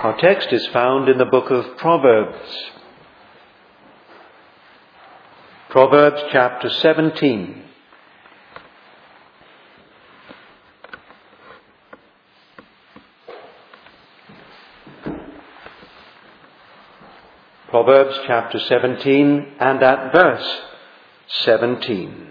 Our text is found in the book of Proverbs. Proverbs chapter 17. Proverbs chapter 17 and at verse 17.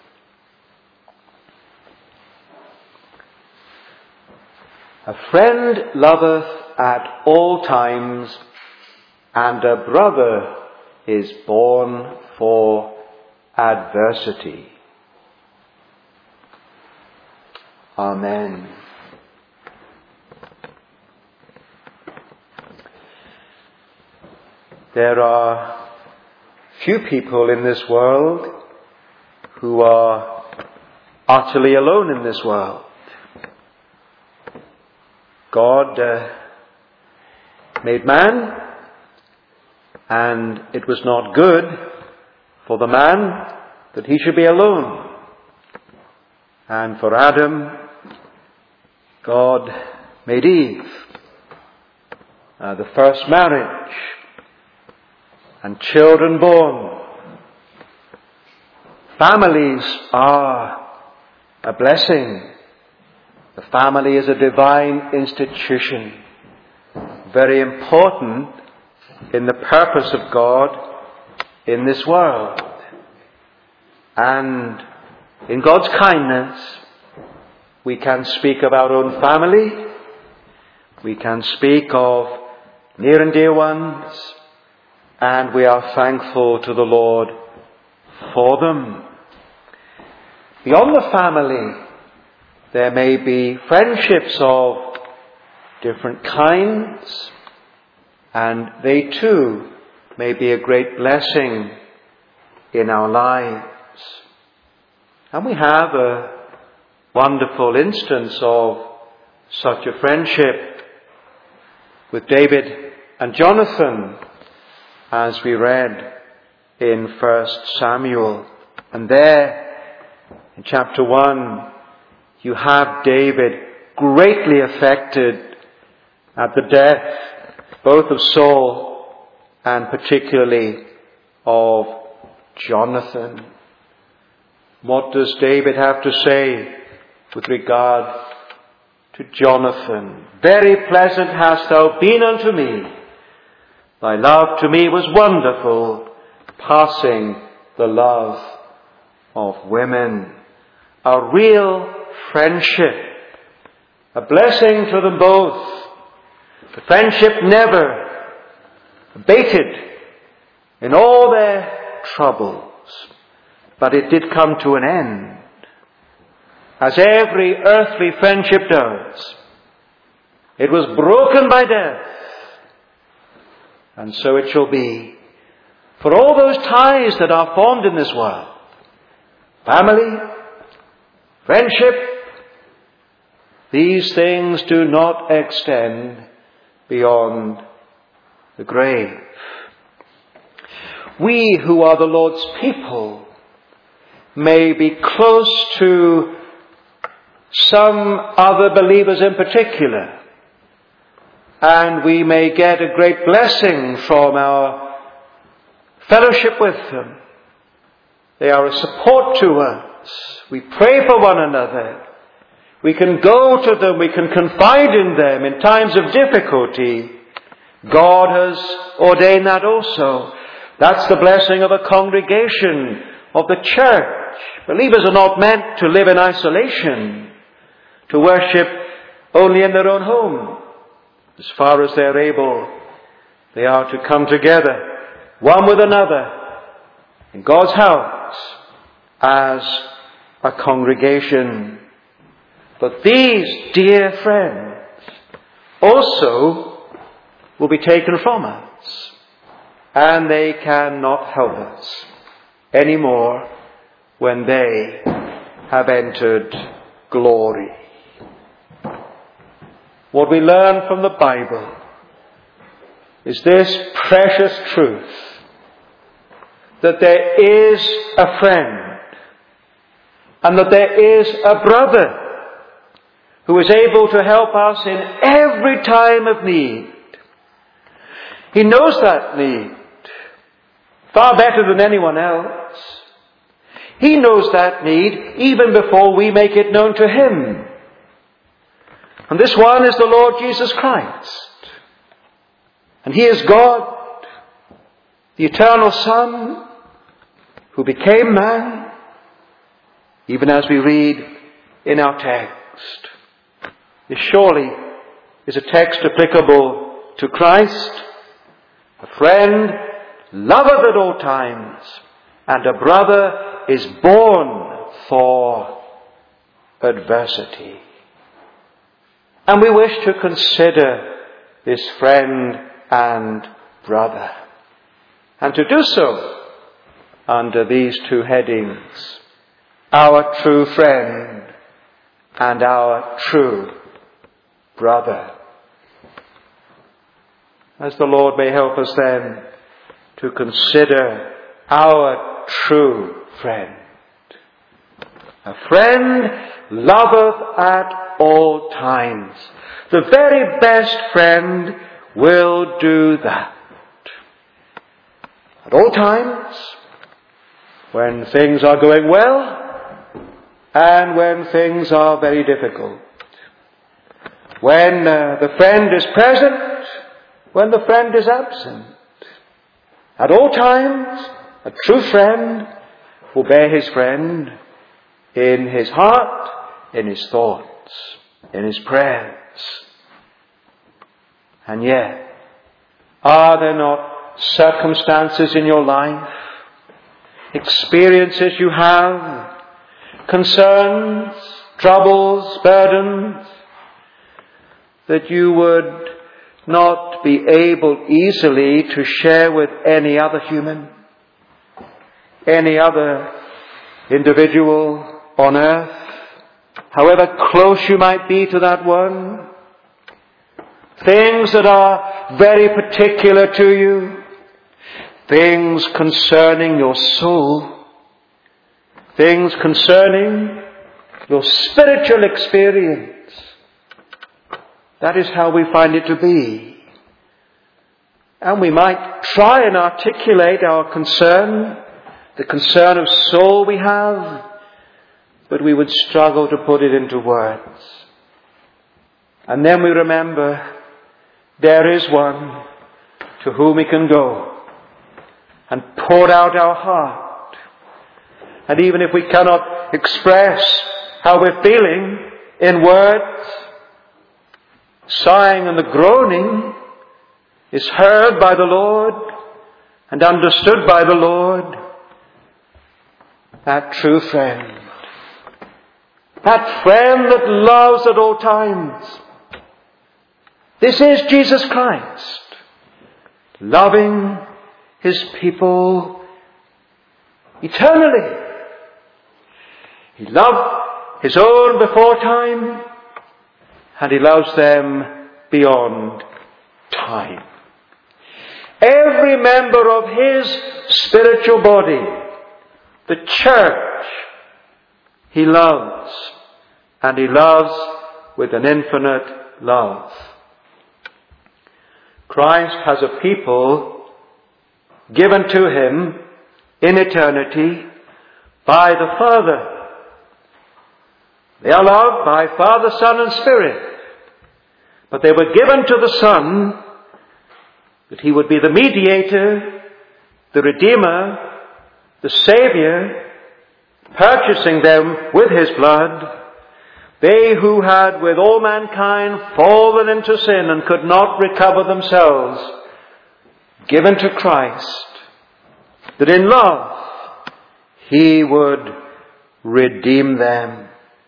A friend loveth at all times, and a brother is born for adversity. Amen. There are few people in this world who are utterly alone in this world. God made man, and it was not good for the man that he should be alone. And for Adam, God made Eve, the first marriage, and children born. Families are a blessing. The family is a divine institution, very important in the purpose of God in this world. And in God's kindness, we can speak of our own family, we can speak of near and dear ones, and we are thankful to the Lord for them. Beyond the family, there may be friendships of different kinds, and they too may be a great blessing in our lives. And we have a wonderful instance of such a friendship with David and Jonathan, as we read in 1 Samuel. And there, in chapter 1, you have David greatly affected at the death both of Saul and particularly of Jonathan. What does David have to say with regard to Jonathan? Very pleasant hast thou been unto me. Thy love to me was wonderful, passing the love of women. A real friendship, a blessing to them both. The friendship never abated in all their troubles, but it did come to an end, as every earthly friendship does. It was broken by death, and so it shall be for all those ties that are formed in this world. Family, friendship, these things do not extend beyond the grave. We who are the Lord's people may be close to some other believers in particular, and we may get a great blessing from our fellowship with them. They are a support to us. We pray for one another. We can go to them, we can confide in them in times of difficulty. God has ordained that also. That's the blessing of a congregation, of the church. Believers are not meant to live in isolation, to worship only in their own home. As far as they're able, they are to come together, one with another, in God's house, as a congregation. But these dear friends also will be taken from us, and they cannot help us anymore when they have entered glory. What we learn from the Bible is this precious truth, that there is a friend and that there is a brother who is able to help us in every time of need. He knows that need far better than anyone else. He knows that need even before we make it known to Him. And this one is the Lord Jesus Christ. And He is God, the eternal Son, who became man, even as we read in our text. This surely is a text applicable to Christ, a friend, loveth at all times, and a brother is born for adversity. And we wish to consider this friend and brother, and to do so under these two headings: our true friend and our true brother. As the Lord may help us then to consider our true friend. A friend loveth at all times. The very best friend will do that. At all times, when things are going well and when things are very difficult. When the friend is present, when the friend is absent. At all times, a true friend will bear his friend in his heart, in his thoughts, in his prayers. And yet, are there not circumstances in your life, experiences you have, concerns, troubles, burdens, that you would not be able easily to share with any other human, any other individual on earth, however close you might be to that one? Things that are very particular to you, things concerning your soul, things concerning your spiritual experience. That is how we find it to be. And we might try and articulate our concern, the concern of soul we have, but we would struggle to put it into words. And then we remember there is one to whom we can go and pour out our heart. And even if we cannot express how we're feeling in words, sighing and the groaning is heard by the Lord and understood by the Lord. That true friend, that friend that loves at all times. This is Jesus Christ, loving His people eternally. He loved His own before time, and He loves them beyond time. Every member of His spiritual body, the church, He loves, and He loves with an infinite love. Christ has a people given to Him in eternity by the Father. They are loved by Father, Son, and Spirit. But they were given to the Son that He would be the mediator, the Redeemer, the Saviour, purchasing them with His blood. They who had with all mankind fallen into sin and could not recover themselves, given to Christ, that in love He would redeem them.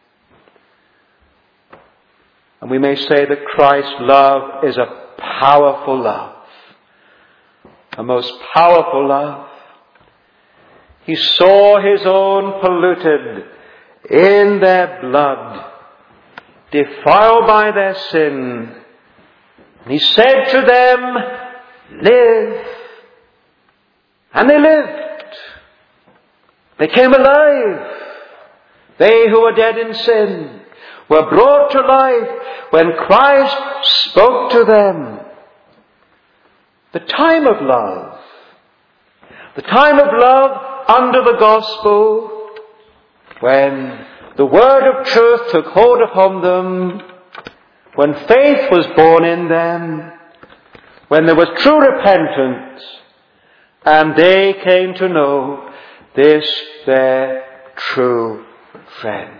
And we may say that Christ's love is a powerful love, a most powerful love. He saw His own polluted in their blood, defiled by their sin. And He said to them, live. And they lived. They came alive. They who were dead in sin were brought to life when Christ spoke to them. The time of love. The time of love under the gospel, when the word of truth took hold upon them, when faith was born in them, when there was true repentance, and they came to know this their true friend.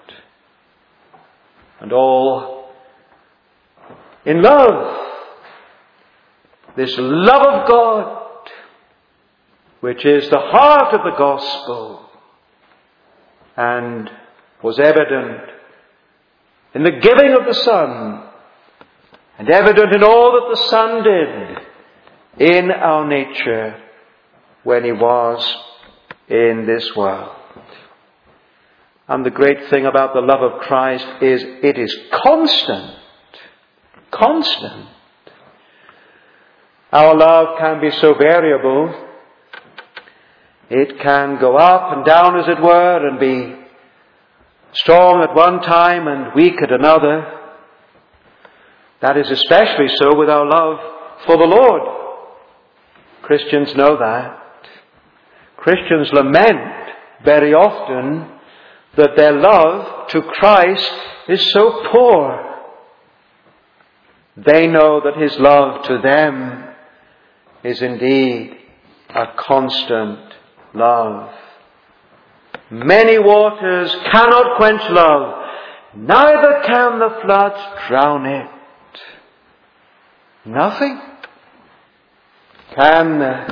And all in love. This love of God, which is the heart of the gospel, and was evident in the giving of the Son, and evident in all that the Son did in our nature when He was in this world. And the great thing about the love of Christ is it is constant. Constant. Our love can be so variable. It can go up and down, as it were, and be strong at one time and weak at another. That is especially so with our love for the Lord. Christians know that. Christians lament very often that their love to Christ is so poor. They know that His love to them is indeed a constant love. Many waters cannot quench love, neither can the floods drown it. Nothing can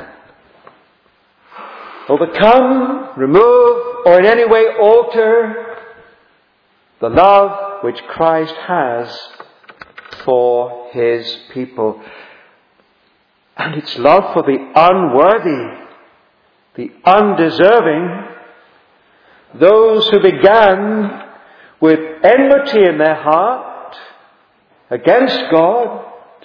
overcome, remove, or in any way alter the love which Christ has for His people. And it's love for the unworthy, the undeserving, those who began with enmity in their heart against God.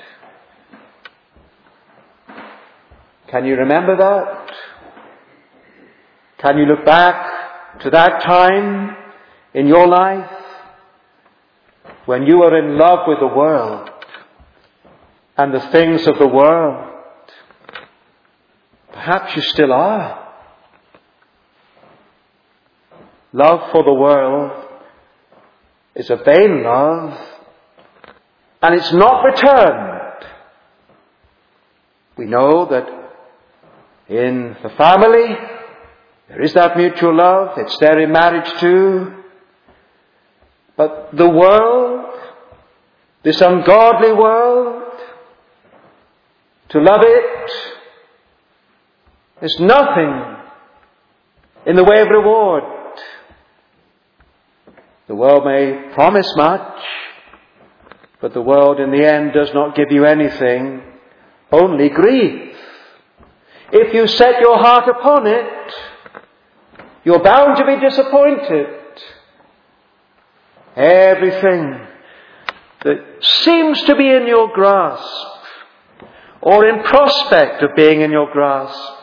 Can you remember that? Can you look back to that time in your life when you were in love with the world and the things of the world? Perhaps you still are. Love for the world is a vain love, and it's not returned. We know that in the family there is that mutual love. It's there in marriage too. But the world, this ungodly world, to love it, there's nothing in the way of reward. The world may promise much, but the world in the end does not give you anything, only grief. If you set your heart upon it, you're bound to be disappointed. Everything that seems to be in your grasp, or in prospect of being in your grasp,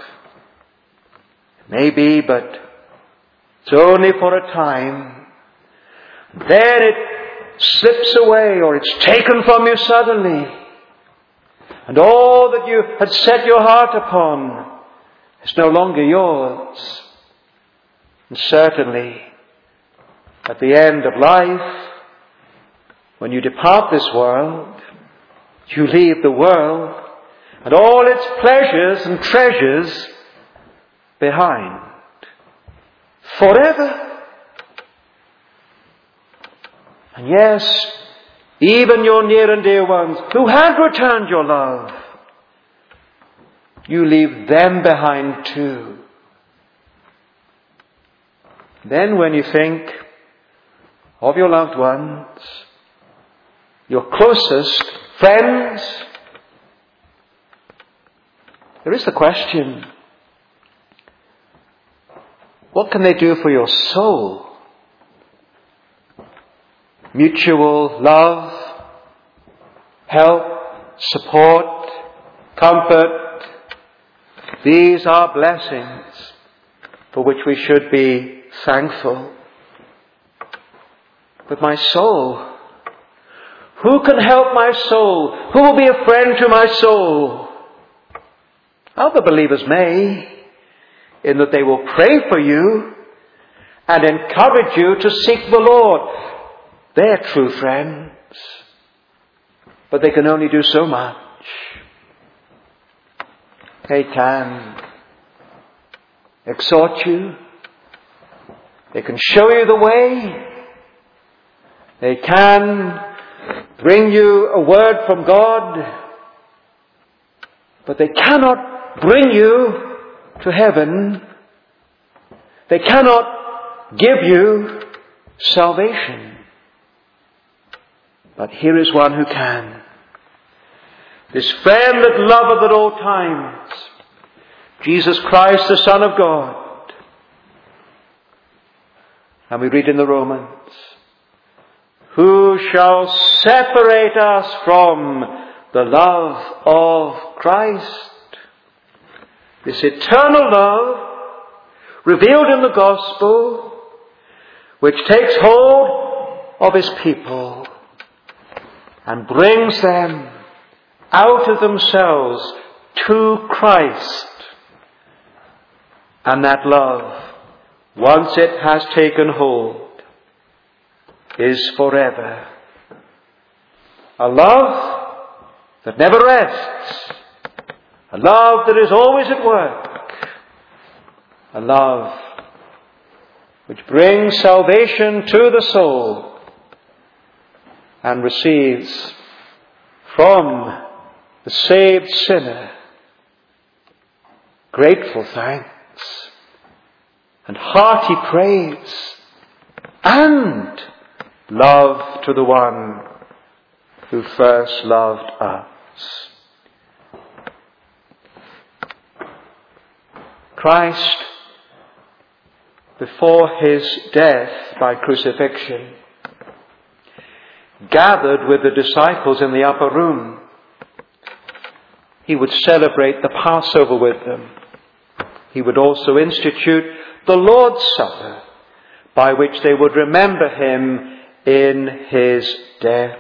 maybe, but it's only for a time. Then it slips away, or it's taken from you suddenly. And all that you had set your heart upon is no longer yours. And certainly, at the end of life, when you depart this world, you leave the world and all its pleasures and treasures behind. Forever. And yes, even your near and dear ones who have returned your love, you leave them behind too. Then when you think of your loved ones, your closest friends, there is the question, what can they do for your soul? Mutual love, help, support, comfort. These are blessings for which we should be thankful. But my soul, who can help my soul? Who will be a friend to my soul? Other believers may, in that they will pray for you and encourage you to seek the Lord. They're true friends. But they can only do so much. They can exhort you. They can show you the way. They can bring you a word from God. But they cannot bring you to heaven. They cannot give you salvation. But here is one who can. This friend that loveth at all times, Jesus Christ, the Son of God. And we read in the Romans, who shall separate us from the love of Christ? This eternal love revealed in the gospel, which takes hold of his people and brings them out of themselves to Christ. And that love, once it has taken hold, is forever. A love that never rests. A love that is always at work. A love which brings salvation to the soul and receives from the saved sinner grateful thanks and hearty praise and love to the one who first loved us. Christ, before his death by crucifixion, gathered with the disciples in the upper room. He would celebrate the Passover with them. He would also institute the Lord's Supper, by which they would remember him in his death.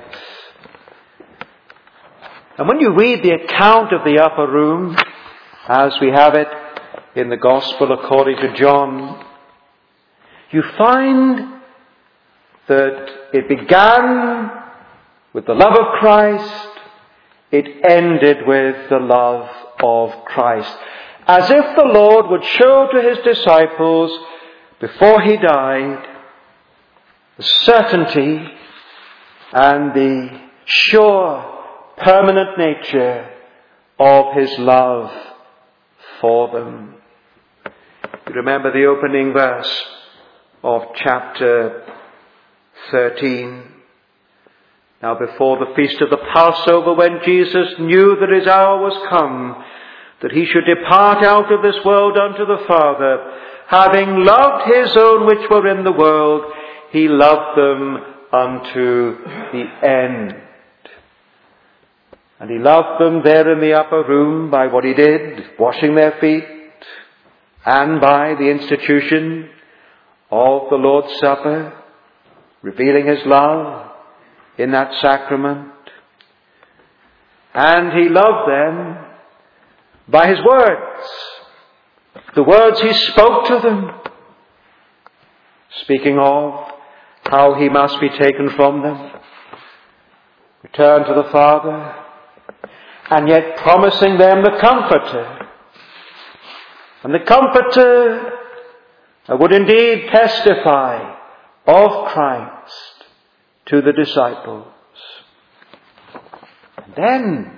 And when you read the account of the upper room, as we have it in the Gospel according to John, you find that it began with the love of Christ, it ended with the love of Christ. As if the Lord would show to his disciples, before he died, the certainty and the sure, permanent nature of his love for them. You remember the opening verse of chapter 13. Now before the feast of the Passover, when Jesus knew that his hour was come, that he should depart out of this world unto the Father, having loved his own which were in the world, he loved them unto the end. And he loved them there in the upper room by what he did, washing their feet, and by the institution of the Lord's Supper, revealing his love in that sacrament. And he loved them by his words, the words he spoke to them, speaking of how he must be taken from them, return to the Father, and yet promising them the Comforter. And the Comforter would indeed testify of Christ to the disciples. And then,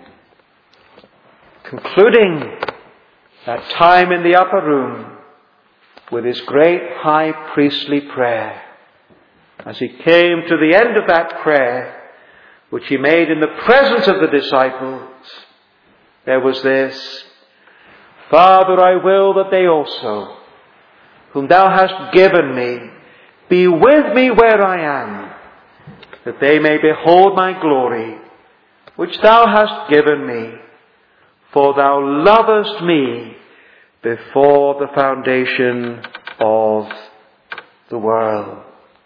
concluding that time in the upper room with his great high priestly prayer, as he came to the end of that prayer, which he made in the presence of the disciples, there was this: Father, I will that they also, whom thou hast given me, be with me where I am, that they may behold my glory, which thou hast given me, for thou lovest me before the foundation of the world.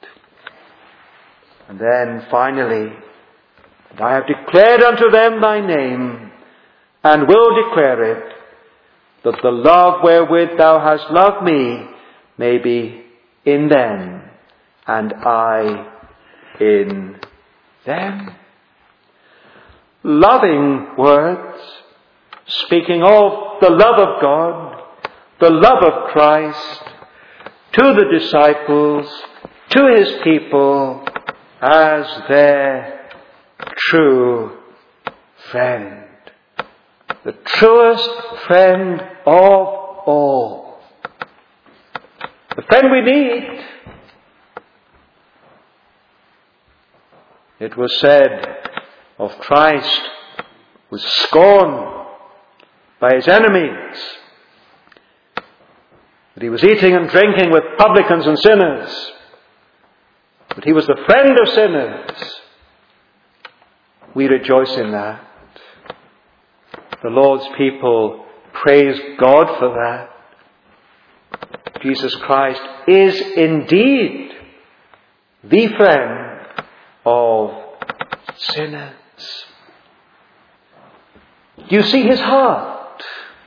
And then finally, I have declared unto them thy name, and will declare it, that the love wherewith thou hast loved me may be in them, and I in them. Loving words, speaking of the love of God, the love of Christ, to the disciples, to his people, as their true friend. The truest friend of all. The friend we need. It was said of Christ, was scorned by his enemies, that he was eating and drinking with publicans and sinners, but he was the friend of sinners. We rejoice in that. The Lord's people praise God for that. Jesus Christ is indeed the friend of sinners. Do you see his heart?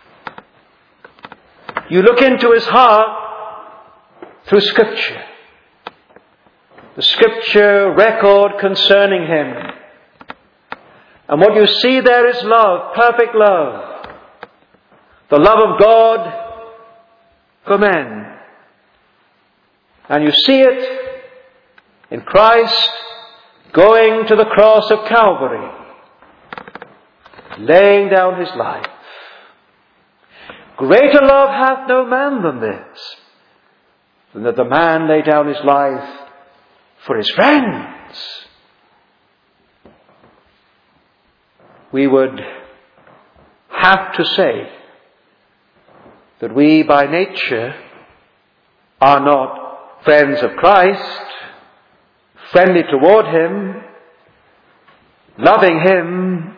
You look into his heart through Scripture. The Scripture record concerning him. And what you see there is love, perfect love. The love of God for men. And you see it in Christ going to the cross of Calvary, laying down his life. Greater love hath no man than this, than that the man lay down his life for his friends. We would have to say that we by nature are not friends of Christ, friendly toward him, loving him.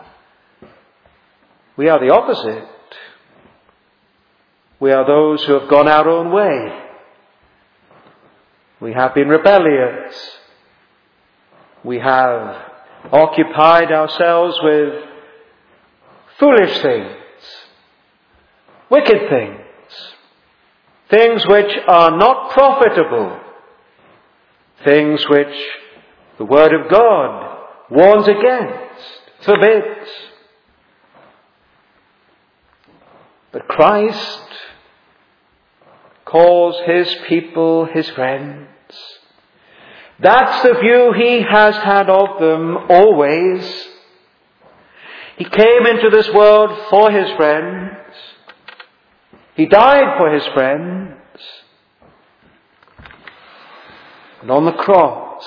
We are the opposite. We are those who have gone our own way. We have been rebellious. We have occupied ourselves with foolish things, wicked things, things which are not profitable, things which the Word of God warns against, forbids. But Christ calls his people his friends. That's the view he has had of them always. He came into this world for his friends. He died for his friends. And on the cross,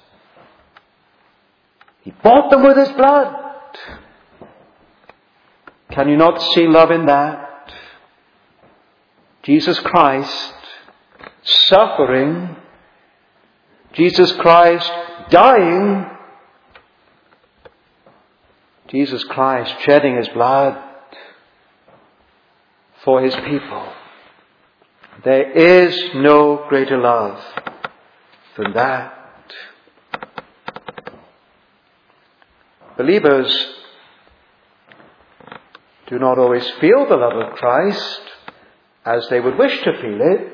he bought them with his blood. Can you not see love in that? Jesus Christ suffering, Jesus Christ dying, Jesus Christ shedding his blood for his people. There is no greater love than that. Believers do not always feel the love of Christ as they would wish to feel it.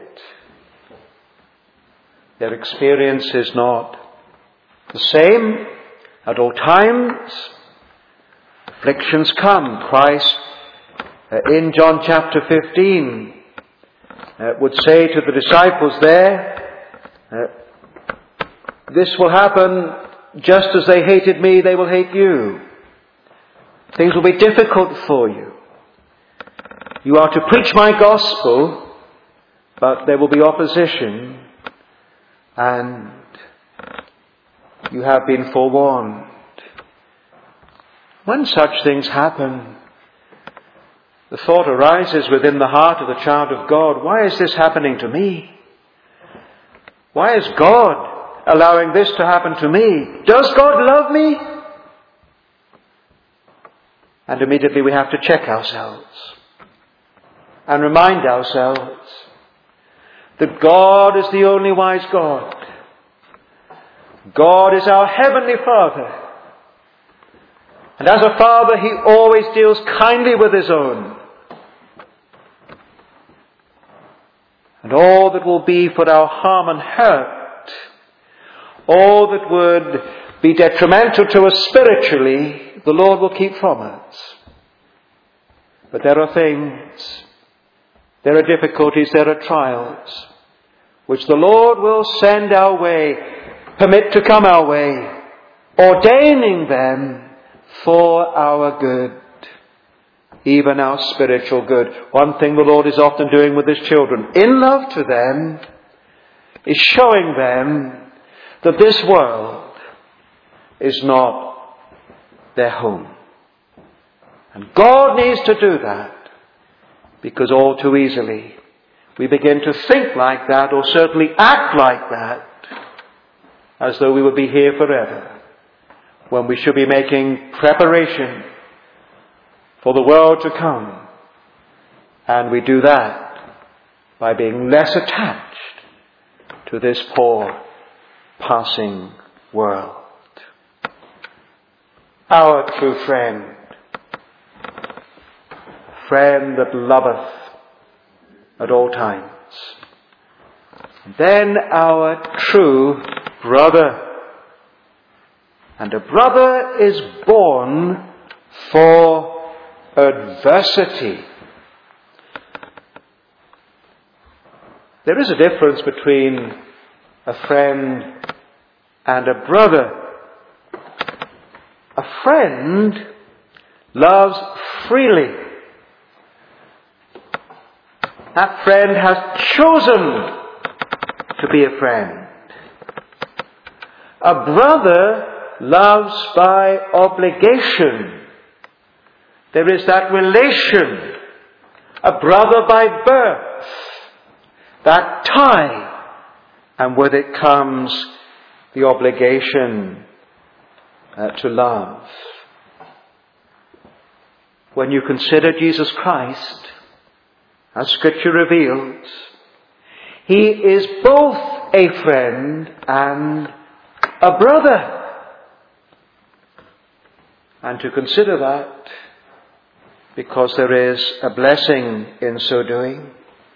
Their experience is not the same at all times. Afflictions come. Christ, in John chapter 15, would say to the disciples there, this will happen just as they hated me, they will hate you. Things will be difficult for you. You are to preach my gospel, but there will be opposition, and you have been forewarned. When such things happen, the thought arises within the heart of the child of God, why is this happening to me? Why is God allowing this to happen to me? Does God love me? And immediately we have to check ourselves and remind ourselves that God is the only wise God. God is our heavenly Father. And as a father, he always deals kindly with his own. And all that will be for our harm and hurt, all that would be detrimental to us spiritually, the Lord will keep from us. But there are things, there are difficulties, there are trials, which the Lord will send our way, permit to come our way, ordaining them for our good, even our spiritual good. One thing the Lord is often doing with His children, in love to them, is showing them that this world is not their home. And God needs to do that, because all too easily we begin to think like that, or certainly act like that, as though we would be here forever, when we should be making preparation for the world to come. And we do that by being less attached to this poor passing world. Our true friend, friend that loveth at all times. And then our true brother. And a brother is born for adversity. There is a difference between a friend and a brother. A friend loves freely. That friend has chosen to be a friend. A brother loves by obligation. There is that relation. A brother by birth. That tie. And with it comes the obligation to love. When you consider Jesus Christ, as Scripture reveals, He is both a friend and a brother. And to consider that, because there is a blessing in so doing.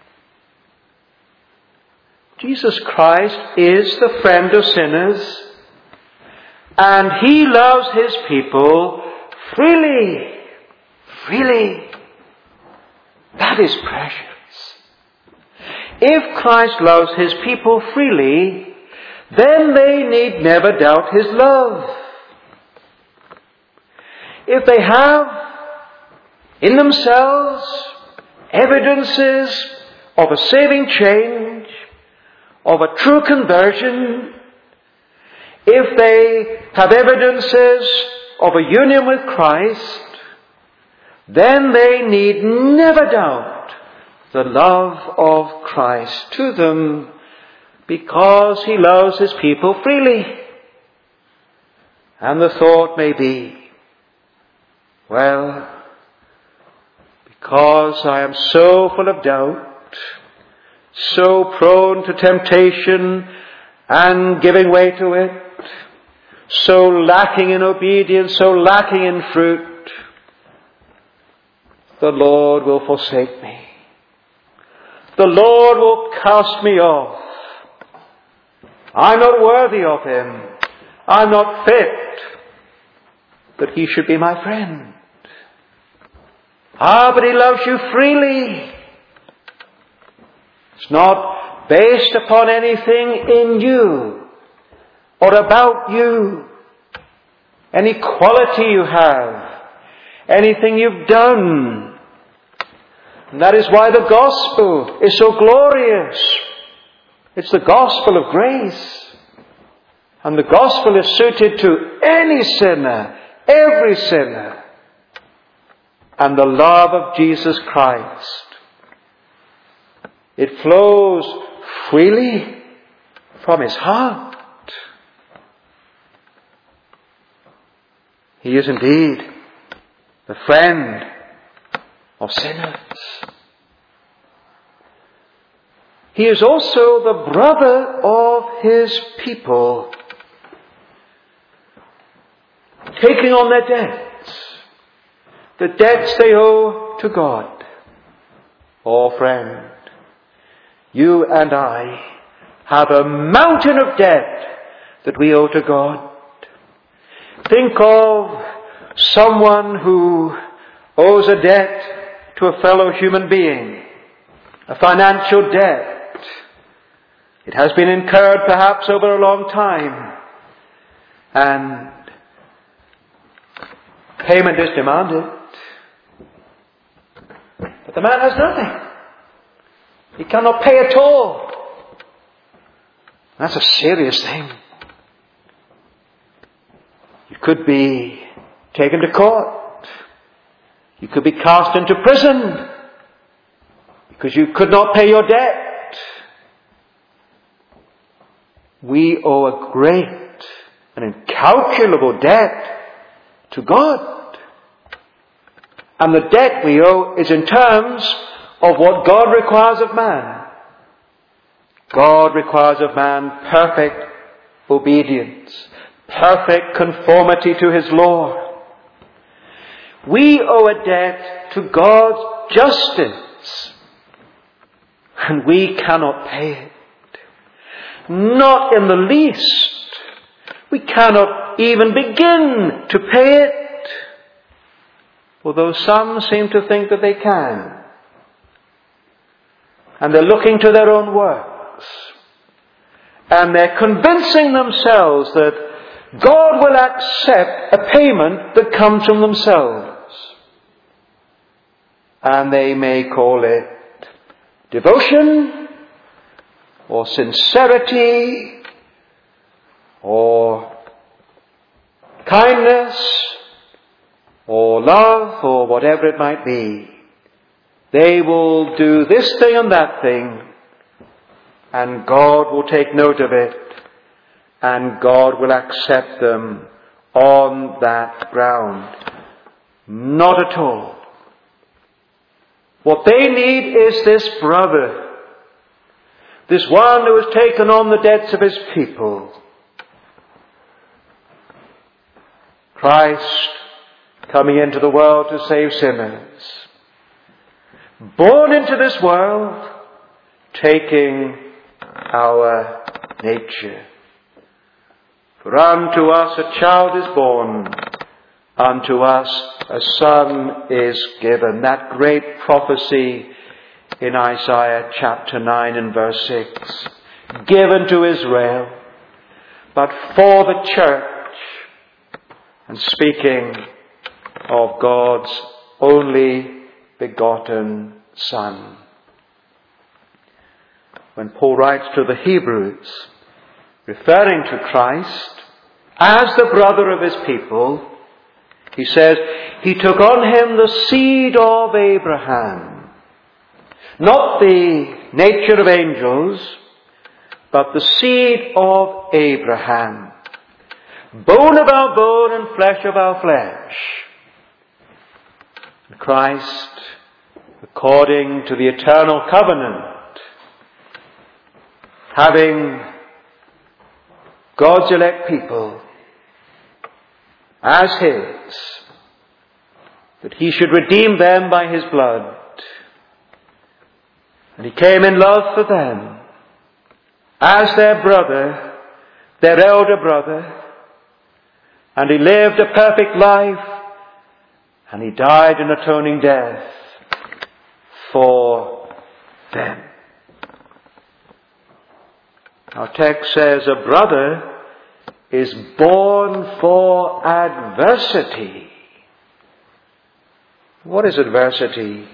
Jesus Christ is the friend of sinners, and He loves His people freely. Freely. That is precious. If Christ loves His people freely, then they need never doubt His love. If they have in themselves evidences of a saving change, of a true conversion, if they have evidences of a union with Christ, then they need never doubt the love of Christ to them, because He loves His people freely. And the thought may be, well, because I am so full of doubt, so prone to temptation and giving way to it, so lacking in obedience, so lacking in fruit, the Lord will forsake me. The Lord will cast me off. I'm not worthy of Him. I'm not fit that He should be my friend. But He loves you freely. It's not based upon anything in you or about you, any quality you have, anything you've done. And that is why the gospel is so glorious. It's the gospel of grace. And the gospel is suited to any sinner, every sinner. And the love of Jesus Christ, it flows freely from His heart. He is indeed the friend of sinners. He is also the brother of His people, taking on their debts, the debts they owe to God. Oh, friend, You and I have a mountain of debt that we owe to God. Think of someone who owes a debt to a fellow human being, a financial debt. It has been incurred perhaps over a long time, and payment is demanded. But the man has nothing. He cannot pay at all. That's a serious thing. You could be taken to court. You could be cast into prison because you could not pay your debt. We owe a great and incalculable debt to God. And the debt we owe is in terms of what God requires of man. God requires of man perfect obedience, perfect conformity to His law. We owe a debt to God's justice, and we cannot pay it. Not in the least. We cannot even begin to pay it, although some seem to think that they can. And they're looking to their own works, and they're convincing themselves that God will accept a payment that comes from themselves. And they may call it devotion, or sincerity, or kindness, or love, or whatever it might be. They will do this thing and that thing, and God will take note of it, and God will accept them on that ground. Not at all. What they need is this brother, this one who has taken on the debts of his people. Christ coming into the world to save sinners. Born into this world, taking our nature. For unto us a child is born, unto us a son is given. That great prophecy in Isaiah chapter 9 and verse 6. Given to Israel, but for the church. And speaking of God's only begotten Son. When Paul writes to the Hebrews, referring to Christ as the brother of his people, he says, he took on him the seed of Abraham. Not the nature of angels, but the seed of Abraham. Bone of our bone and flesh of our flesh. And Christ, according to the eternal covenant, having God's elect people as His, that He should redeem them by His blood. And He came in love for them as their brother, their elder brother, and He lived a perfect life, and He died an atoning death for them. Our text says a brother is born for adversity. What is adversity?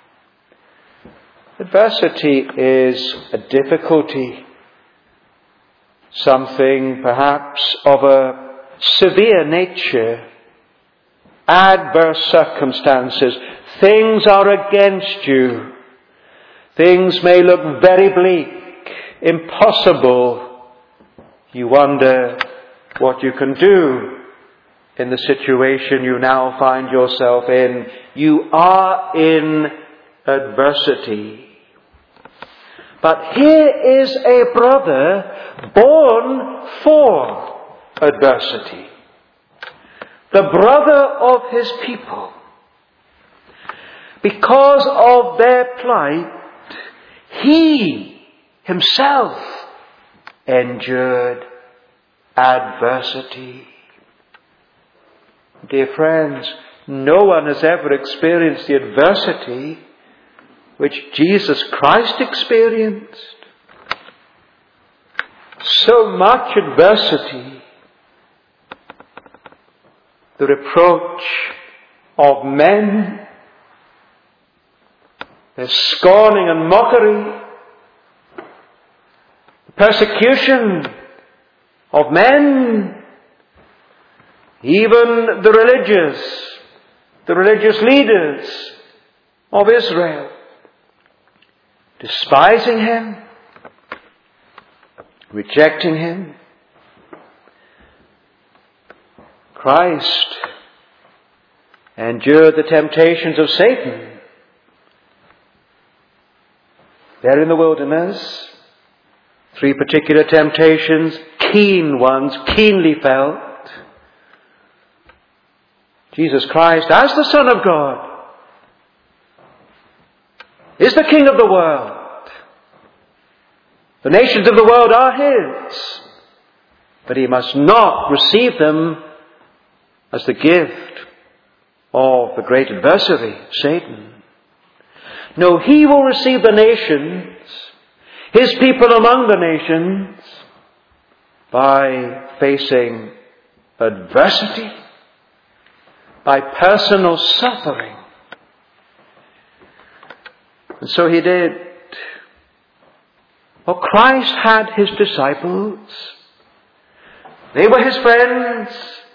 Adversity is a difficulty, something perhaps of a severe nature, adverse circumstances. Things are against you. Things may look very bleak, impossible. You wonder what you can do in the situation you now find yourself in. You are in adversity. But here is a brother born for adversity. The brother of his people. Because of their plight, he himself endured adversity. Dear friends, no one has ever experienced the adversity which Jesus Christ experienced. So much adversity, the reproach of men, their scorning and mockery, the persecution of men, even the religious leaders of Israel, despising him, rejecting him. Christ endured the temptations of Satan there in the wilderness. 3 particular temptations, keen ones, keenly felt. Jesus Christ, as the Son of God, is the King of the world. The nations of the world are his, but he must not receive them as the gift of the great adversary, Satan. No, he will receive the nations, his people among the nations, by facing adversity, by personal suffering. And so he did. Well, Christ had his disciples. They were his friends.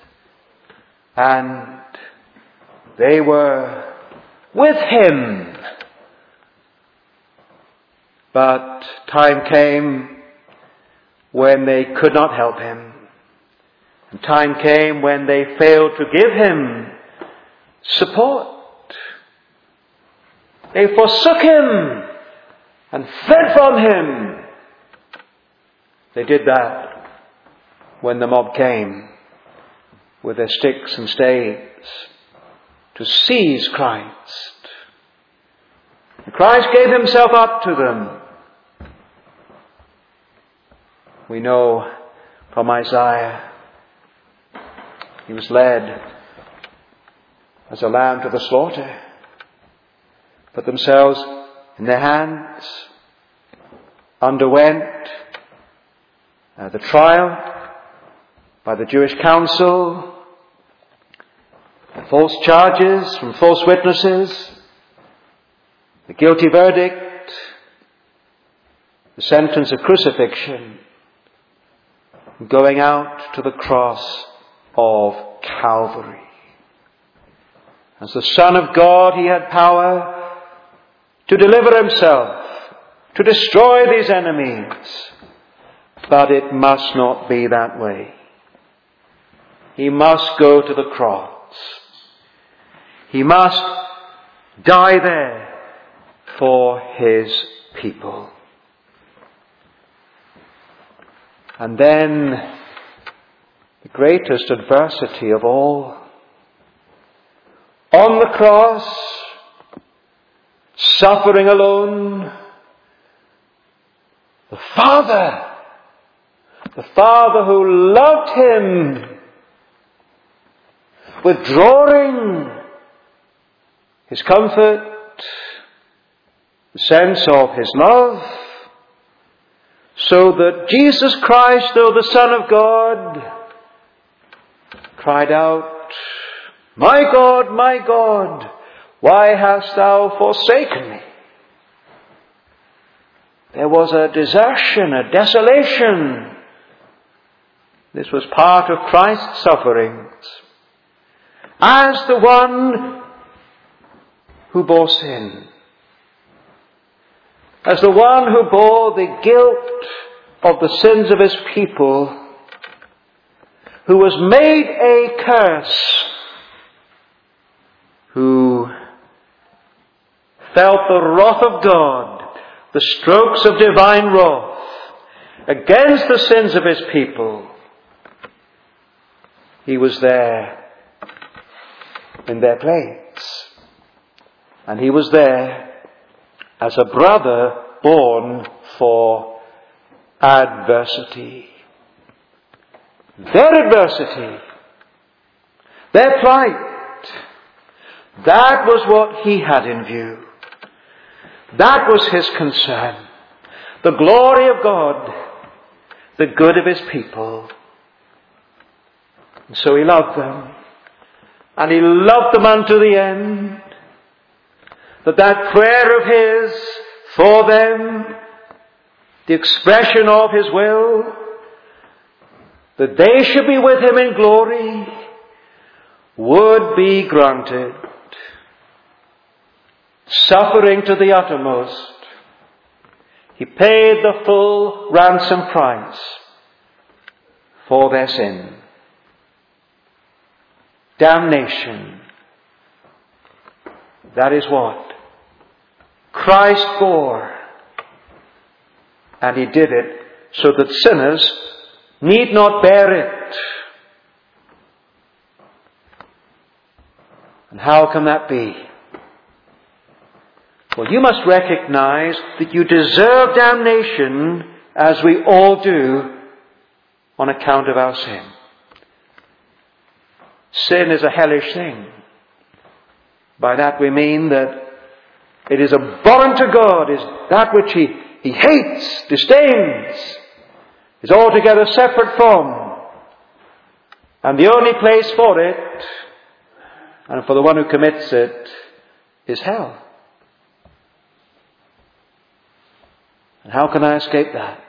And they were with him. But time came when they could not help him. And time came when they failed to give him support. They forsook him and fled from him. They did that when the mob came with their sticks and staves to seize Christ. And Christ gave himself up to them. We know from Isaiah, he was led as a lamb to the slaughter, put themselves in their hands, underwent the trial by the Jewish council, false charges from false witnesses, the guilty verdict, the sentence of crucifixion, going out to the cross of Calvary. As the Son of God, he had power to deliver himself, to destroy these enemies. But it must not be that way. He must go to the cross. He must die there for his people. And then the greatest adversity of all, on the cross, suffering alone, the Father who loved him, withdrawing his comfort, the sense of his love, so that Jesus Christ, though the Son of God, cried out, my God, why hast thou forsaken me? There was a desertion, a desolation. This was part of Christ's sufferings. As the one who bore sin, as the one who bore the guilt of the sins of his people, who was made a curse, who felt the wrath of God, the strokes of divine wrath against the sins of his people, he was there in their place. And he was there as a brother born for adversity. Their adversity, their plight, that was what he had in view. That was his concern. The glory of God, the good of his people. And so he loved them. And he loved them unto the end. That prayer of his for them, the expression of his will, that they should be with him in glory, would be granted. Suffering to the uttermost, he paid the full ransom price for their sin. Damnation. That is what Christ bore. And he did it so that sinners need not bear it. And how can that be? Well, you must recognize that you deserve damnation, as we all do, on account of our sin. Sin is a hellish thing. By that we mean that it is abhorrent to God, is that which He hates, disdains, is altogether separate from. And the only place for it, and for the one who commits it, is hell. And how can I escape that?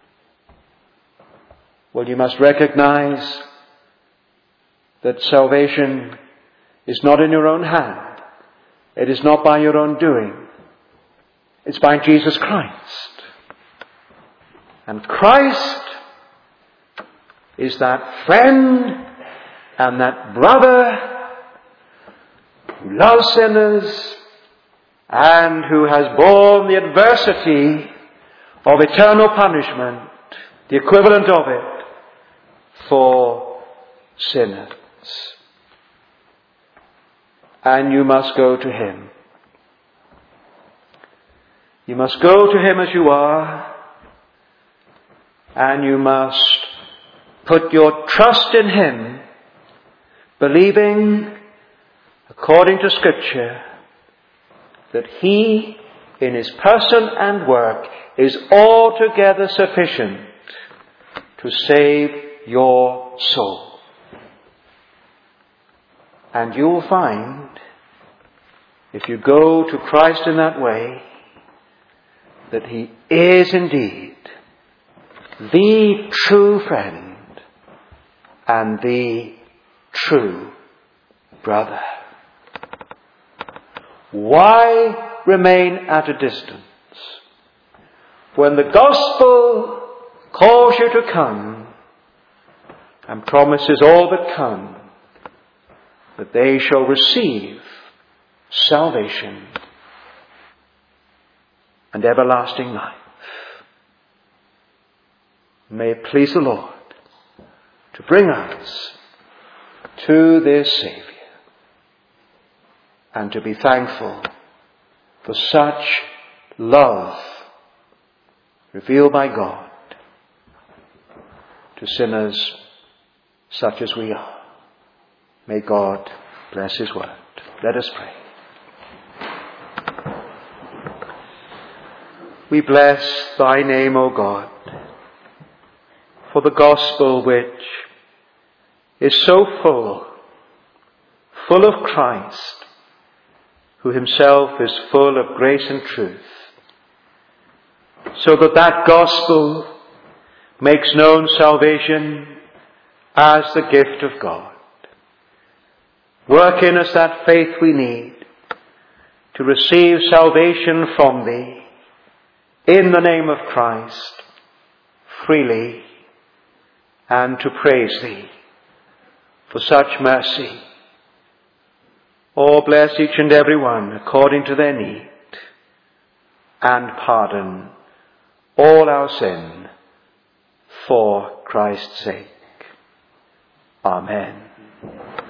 Well, you must recognize that salvation is not in your own hand. It is not by your own doing. It's by Jesus Christ. And Christ is that friend and that brother who loves sinners and who has borne the adversity of eternal punishment, the equivalent of it, for sinners. And you must go to Him. You must go to Him as you are, and you must put your trust in Him, believing, according to Scripture, that He, in His person and work, is altogether sufficient to save your soul. And you will find, if you go to Christ in that way, that He is indeed the true friend and the true brother. Why remain at a distance when the gospel calls you to come and promises all that come, that they shall receive salvation and everlasting life? May it please the Lord to bring us to this Saviour and to be thankful for such love revealed by God to sinners such as we are. May God bless His word. Let us pray. We bless Thy name, O God, for the gospel which is so full of Christ, who Himself is full of grace and truth, so that gospel makes known salvation as the gift of God. Work in us that faith we need to receive salvation from Thee in the name of Christ freely, and to praise Thee for such mercy. Oh, bless each and every one according to their need, and pardon all our sin for Christ's sake. Amen.